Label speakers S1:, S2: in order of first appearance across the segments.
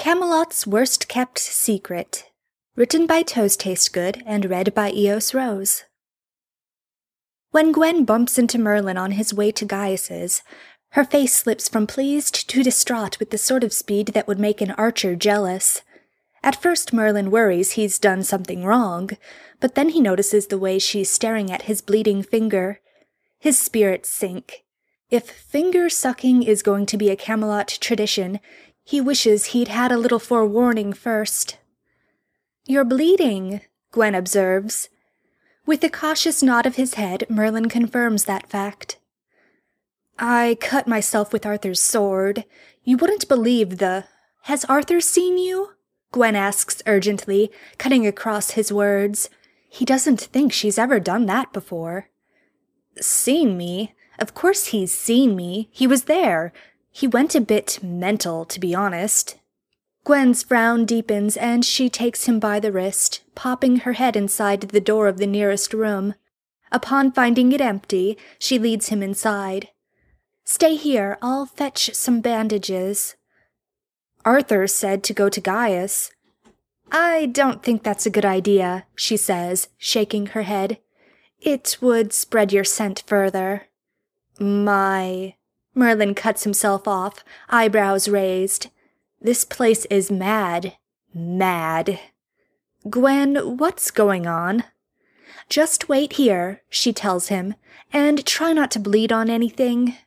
S1: Camelot's Worst-Kept Secret. Written by Toast Taste Good and read by Eos Rose. When Gwen bumps into Merlin on his way to Gaius's, her face slips from pleased to distraught with the sort of speed that would make an archer jealous. At first Merlin worries he's done something wrong, but then he notices the way she's staring at his bleeding finger. His spirits sink. If finger-sucking is going to be a Camelot tradition, he wishes he'd had a little forewarning first. "You're bleeding," Gwen observes. With a cautious nod of his head, Merlin confirms that fact. "I cut myself with Arthur's sword. You wouldn't believe the—" "Has Arthur seen you?" Gwen asks urgently, cutting across his words. He doesn't think she's ever done that before. "Seen me? Of course he's seen me. He was there. He went a bit mental, to be honest." Gwen's frown deepens and she takes him by the wrist, popping her head inside the door of the nearest room. Upon finding it empty, she leads him inside. "Stay here, I'll fetch some bandages." "Arthur said to go to Gaius." "I don't think that's a good idea," she says, shaking her head. "It would spread your scent further." Merlin cuts himself off, eyebrows raised. "This place is mad. Mad." "Gwen, what's going on?" "Just wait here," she tells him, "and try not to bleed on anything."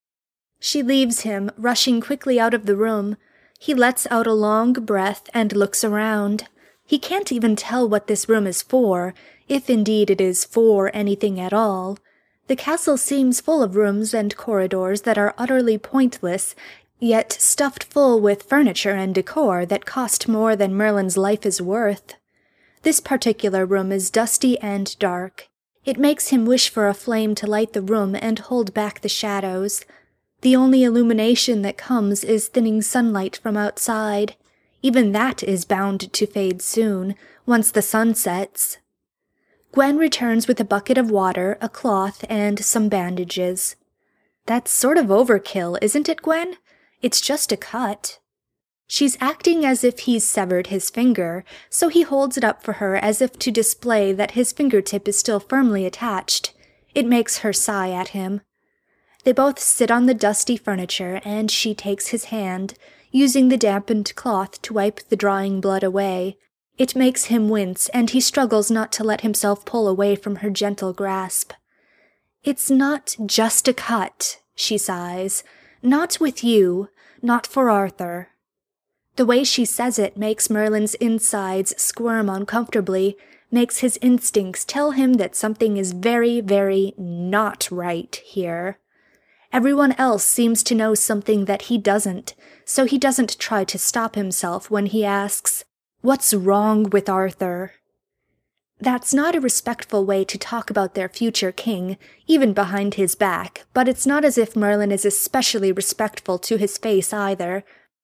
S1: She leaves him, rushing quickly out of the room. He lets out a long breath and looks around. He can't even tell what this room is for, if indeed it is for anything at all. The castle seems full of rooms and corridors that are utterly pointless, yet stuffed full with furniture and decor that cost more than Merlin's life is worth. This particular room is dusty and dark. It makes him wish for a flame to light the room and hold back the shadows. The only illumination that comes is thinning sunlight from outside. Even that is bound to fade soon, once the sun sets. Gwen returns with a bucket of water, a cloth, and some bandages. "That's sort of overkill, isn't it, Gwen? It's just a cut." She's acting as if he's severed his finger, so he holds it up for her as if to display that his fingertip is still firmly attached. It makes her sigh at him. They both sit on the dusty furniture, and she takes his hand, using the dampened cloth to wipe the drying blood away. It makes him wince, and he struggles not to let himself pull away from her gentle grasp. "It's not just a cut," she sighs. "Not with you. Not for Arthur." The way she says it makes Merlin's insides squirm uncomfortably, makes his instincts tell him that something is very, very not right here. Everyone else seems to know something that he doesn't, so he doesn't try to stop himself when he asks, "What's wrong with Arthur?" That's not a respectful way to talk about their future king, even behind his back, but it's not as if Merlin is especially respectful to his face either.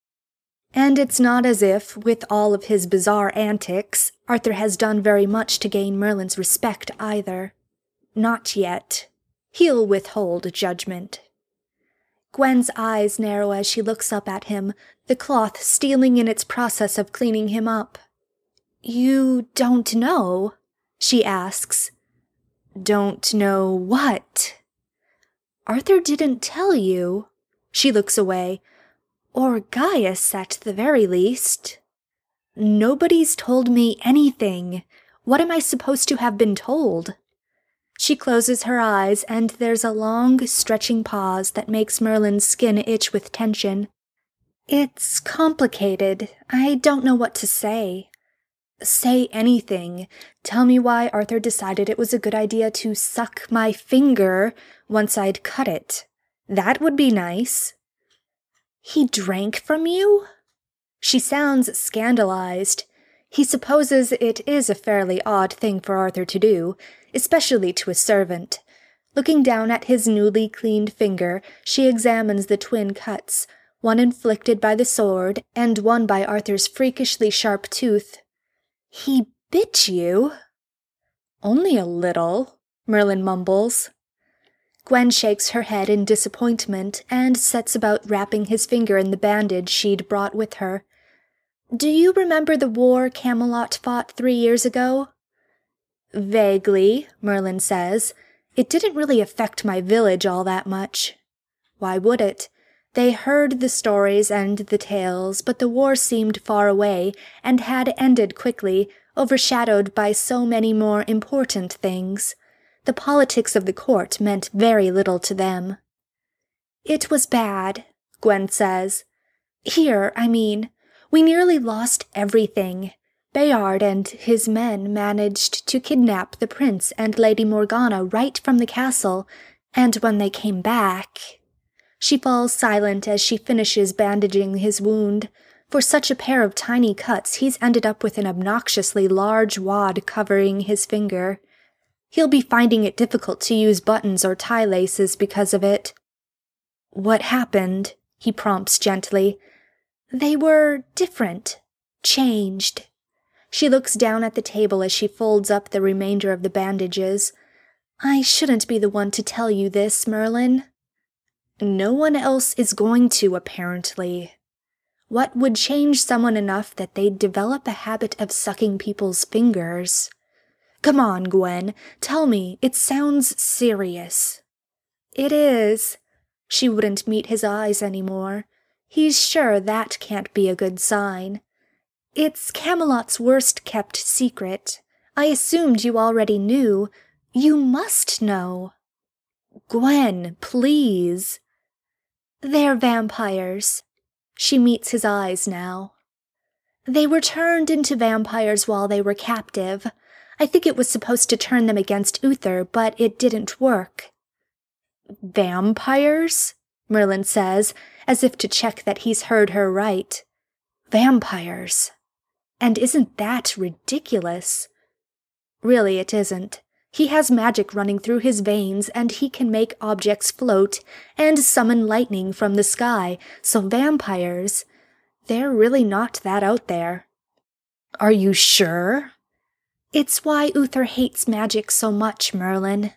S1: And it's not as if, with all of his bizarre antics, Arthur has done very much to gain Merlin's respect either. Not yet. He'll withhold judgment. Gwen's eyes narrow as she looks up at him, the cloth stealing in its process of cleaning him up. "You don't know?" she asks. "Don't know what?" "Arthur didn't tell you." She looks away. "Or Gaius, at the very least." "Nobody's told me anything. What am I supposed to have been told?" She closes her eyes, and there's a long, stretching pause that makes Merlin's skin itch with tension. "It's complicated. I don't know what to say." "Say anything. Tell me why Arthur decided it was a good idea to suck my finger once I'd cut it. That would be nice." "He drank from you?" She sounds scandalized. He supposes it is a fairly odd thing for Arthur to do, especially to a servant. Looking down at his newly cleaned finger, she examines the twin cuts, one inflicted by the sword and one by Arthur's freakishly sharp tooth. "He bit you?" "Only a little," Merlin mumbles. Gwen shakes her head in disappointment and sets about wrapping his finger in the bandage she'd brought with her. Do you remember the war Camelot fought 3 years ago? Vaguely, Merlin says. It didn't really affect my village all that much. Why would it? They heard the stories and the tales, but the war seemed far away and had ended quickly, overshadowed by so many more important things. The politics of the court meant very little to them. It was bad, Gwen says. Here, I mean. We nearly lost everything. Bayard and his men managed to kidnap the prince and Lady Morgana right from the castle, and when they came back... She falls silent as she finishes bandaging his wound. For such a pair of tiny cuts, he's ended up with an obnoxiously large wad covering his finger. He'll be finding it difficult to use buttons or tie laces because of it. What happened? He prompts gently. They were different. Changed. She looks down at the table as she folds up the remainder of the bandages. I shouldn't be the one to tell you this, Merlin. No one else is going to, apparently. What would change someone enough that they'd develop a habit of sucking people's fingers? Come on, Gwen, tell me, it sounds serious. It is. She wouldn't meet his eyes anymore. He's sure that can't be a good sign. It's Camelot's worst-kept secret. I assumed you already knew. You must know. Gwen, please. They're vampires. She meets his eyes now. They were turned into vampires while they were captive. I think it was supposed to turn them against Uther, but it didn't work. Vampires? Merlin says, as if to check that he's heard her right. Vampires. And isn't that ridiculous? Really, it isn't. He has magic running through his veins, and he can make objects float and summon lightning from the sky, so vampires, they're really not that out there. Are you sure? It's why Uther hates magic so much, Merlin.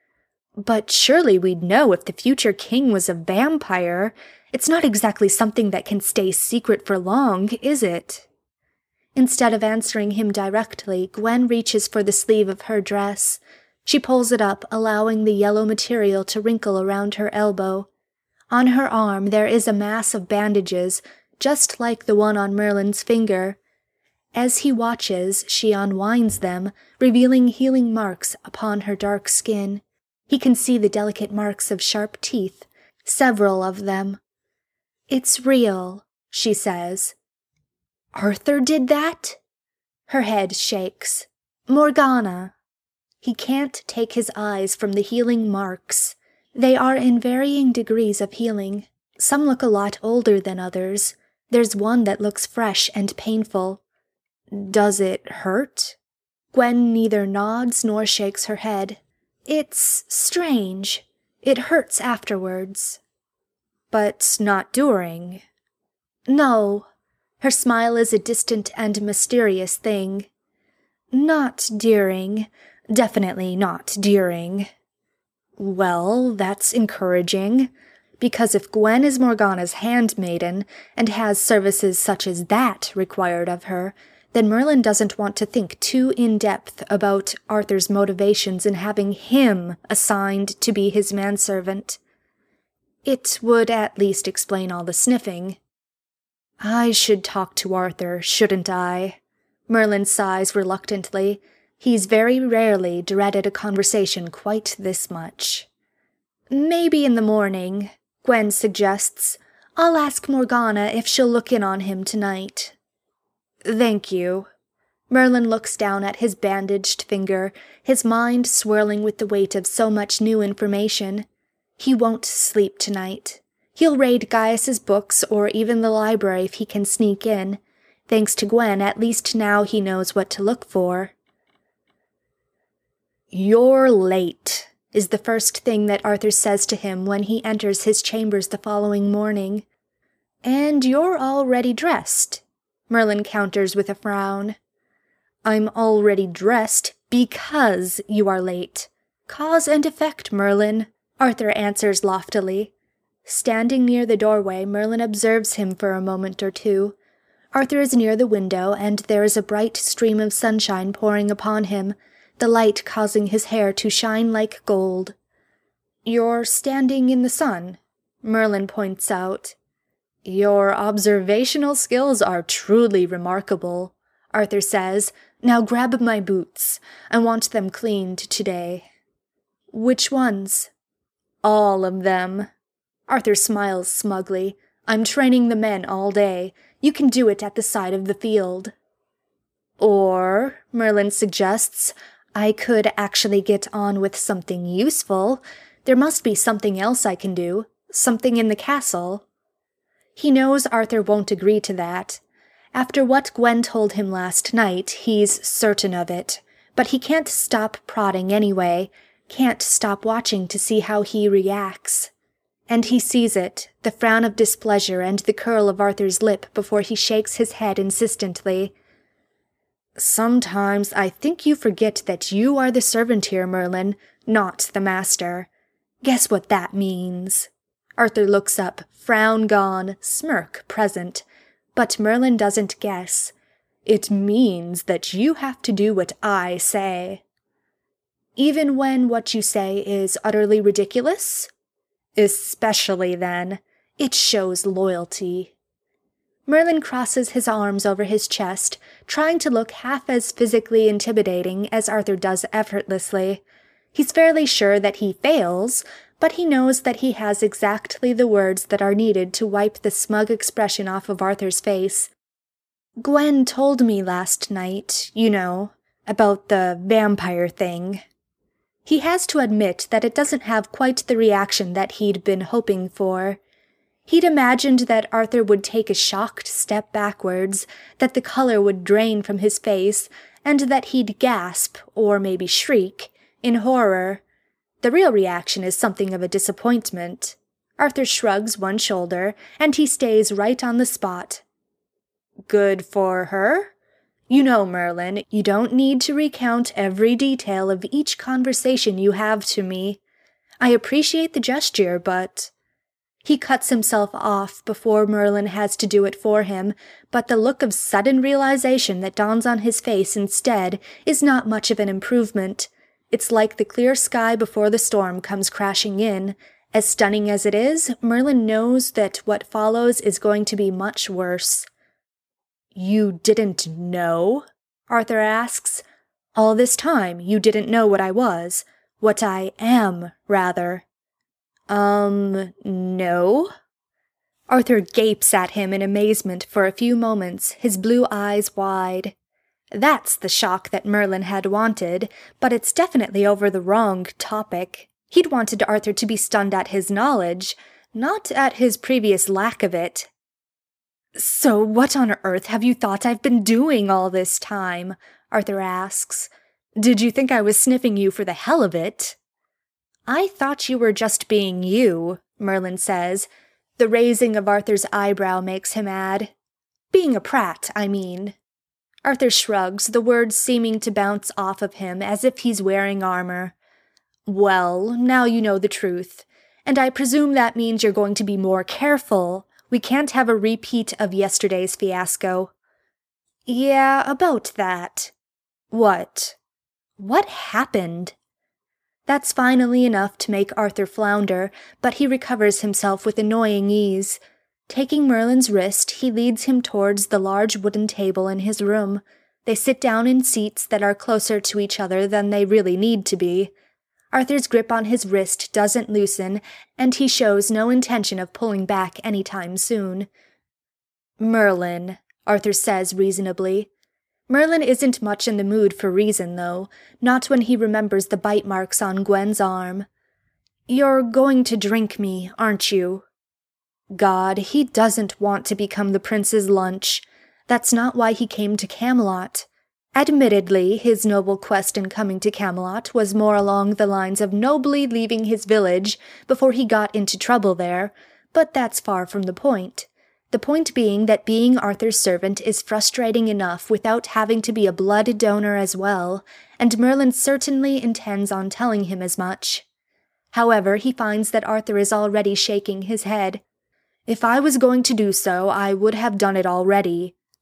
S1: But surely we'd know if the future king was a vampire. It's not exactly something that can stay secret for long, is it? Instead of answering him directly, Gwen reaches for the sleeve of her dress. She pulls it up, allowing the yellow material to wrinkle around her elbow. On her arm there is a mass of bandages, just like the one on Merlin's finger. As he watches, she unwinds them, revealing healing marks upon her dark skin. He can see the delicate marks of sharp teeth, several of them. It's real, she says. Arthur did that? Her head shakes. Morgana. He can't take his eyes from the healing marks. They are in varying degrees of healing. Some look a lot older than others. There's one that looks fresh and painful. Does it hurt? Gwen neither nods nor shakes her head. It's strange. It hurts afterwards. But not during. No. Her smile is a distant and mysterious thing. Not during. Definitely not during. Well, that's encouraging. Because if Gwen is Morgana's handmaiden and has services such as that required of her, then Merlin doesn't want to think too in-depth about Arthur's motivations in having him assigned to be his manservant. It would at least explain all the sniffing. I should talk to Arthur, shouldn't I? Merlin sighs reluctantly. He's very rarely dreaded a conversation quite this much. Maybe in the morning, Gwen suggests. I'll ask Morgana if she'll look in on him tonight. Thank you. Merlin looks down at his bandaged finger, his mind swirling with the weight of so much new information. He won't sleep tonight. He'll raid Gaius's books or even the library if he can sneak in. Thanks to Gwen, at least now he knows what to look for. You're late, is the first thing that Arthur says to him when he enters his chambers the following morning. And you're already dressed, Merlin counters with a frown. I'm already dressed because you are late. Cause and effect, Merlin, Arthur answers loftily. Standing near the doorway, Merlin observes him for a moment or two. Arthur is near the window, and there is a bright stream of sunshine pouring upon him, the light causing his hair to shine like gold. "You're standing in the sun," Merlin points out. "Your observational skills are truly remarkable," Arthur says. "Now grab my boots. I want them cleaned today." "Which ones?" "All of them." Arthur smiles smugly. "I'm training the men all day. You can do it at the side of the field." "Or," Merlin suggests, "I could actually get on with something useful. There must be something else I can do, something in the castle." He knows Arthur won't agree to that. After what Gwen told him last night, he's certain of it. But he can't stop prodding anyway, can't stop watching to see how he reacts. And he sees it, the frown of displeasure and the curl of Arthur's lip before he shakes his head insistently. "Sometimes I think you forget that you are the servant here, Merlin, not the master. Guess what that means?" Arthur looks up, frown gone, smirk present. But Merlin doesn't guess. "It means that you have to do what I say." "Even when what you say is utterly ridiculous?" "Especially then. It shows loyalty." Merlin crosses his arms over his chest, trying to look half as physically intimidating as Arthur does effortlessly. He's fairly sure that he fails, but he knows that he has exactly the words that are needed to wipe the smug expression off of Arthur's face. "Gwen told me last night, you know, about the vampire thing." He has to admit that it doesn't have quite the reaction that he'd been hoping for. He'd imagined that Arthur would take a shocked step backwards, that the color would drain from his face, and that he'd gasp, or maybe shriek, in horror. The real reaction is something of a disappointment. Arthur shrugs one shoulder, and he stays right on the spot. "Good for her? You know, Merlin, you don't need to recount every detail of each conversation you have to me. I appreciate the gesture, but—" He cuts himself off before Merlin has to do it for him, but the look of sudden realization that dawns on his face instead is not much of an improvement. It's like the clear sky before the storm comes crashing in. As stunning as it is, Merlin knows that what follows is going to be much worse. "You didn't know?" Arthur asks. "All this time you didn't know what I was. What I am, rather." No?" Arthur gapes at him in amazement for a few moments, his blue eyes wide. That's the shock that Merlin had wanted, but it's definitely over the wrong topic. He'd wanted Arthur to be stunned at his knowledge, not at his previous lack of it. "So what on earth have you thought I've been doing all this time?" Arthur asks. "Did you think I was sniffing you for the hell of it?" "I thought you were just being you," Merlin says. The raising of Arthur's eyebrow makes him add, "Being a prat, I mean." Arthur shrugs, the words seeming to bounce off of him as if he's wearing armor. "Well, now you know the truth. And I presume that means you're going to be more careful. We can't have a repeat of yesterday's fiasco." "Yeah, about that." "What?" "What happened?" That's finally enough to make Arthur flounder, but he recovers himself with annoying ease. Taking Merlin's wrist, he leads him towards the large wooden table in his room. They sit down in seats that are closer to each other than they really need to be. Arthur's grip on his wrist doesn't loosen, and he shows no intention of pulling back any time soon. "Merlin," Arthur says reasonably. Merlin isn't much in the mood for reason, though, not when he remembers the bite marks on Gwen's arm. "You're going to drink me, aren't you?" God, he doesn't want to become the prince's lunch. That's not why he came to Camelot. Admittedly, his noble quest in coming to Camelot was more along the lines of nobly leaving his village before he got into trouble there, but that's far from the point. The point being that being Arthur's servant is frustrating enough without having to be a blood donor as well, and Merlin certainly intends on telling him as much. However, he finds that Arthur is already shaking his head. "If I was going to do so, I would have done it already,"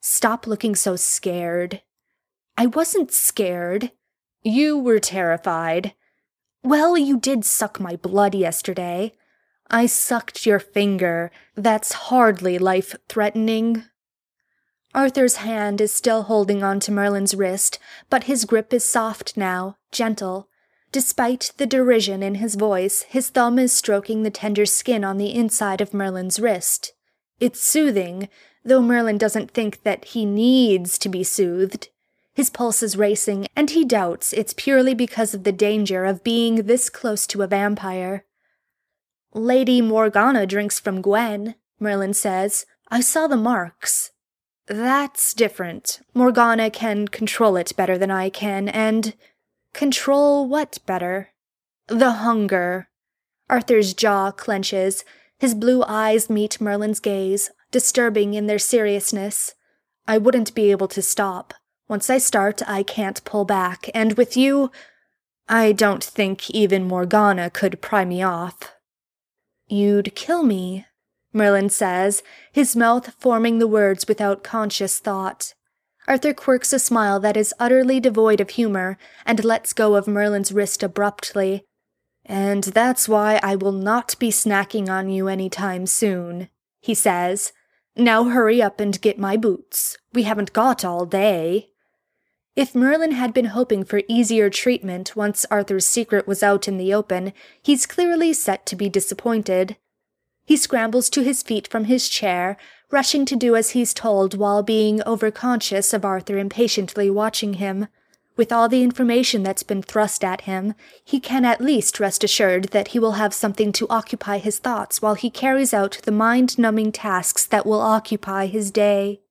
S1: Stop looking so scared." "I wasn't scared." "You were terrified." "Well, you did suck my blood yesterday." "I sucked your finger. That's hardly life-threatening." Arthur's hand is still holding on to Merlin's wrist, but his grip is soft now, gentle. Despite the derision in his voice, his thumb is stroking the tender skin on the inside of Merlin's wrist. It's soothing, though Merlin doesn't think that he needs to be soothed. His pulse is racing, and he doubts it's purely because of the danger of being this close to a vampire. "Lady Morgana drinks from Gwen," Merlin says. "I saw the marks." "That's different. Morgana can control it better than I can, and—" "Control what better?" "The hunger." Arthur's jaw clenches. His blue eyes meet Merlin's gaze, disturbing in their seriousness. "I wouldn't be able to stop. Once I start, I can't pull back, and with you, I don't think even Morgana could pry me off." "You'd kill me," Merlin says, his mouth forming the words without conscious thought. Arthur quirks a smile that is utterly devoid of humor and lets go of Merlin's wrist abruptly. "And that's why I will not be snacking on you any time soon," he says. "Now hurry up and get my boots. We haven't got all day." If Merlin had been hoping for easier treatment once Arthur's secret was out in the open, he's clearly set to be disappointed. He scrambles to his feet from his chair, rushing to do as he's told while being overconscious of Arthur impatiently watching him. With all the information that's been thrust at him, he can at least rest assured that he will have something to occupy his thoughts while he carries out the mind-numbing tasks that will occupy his day.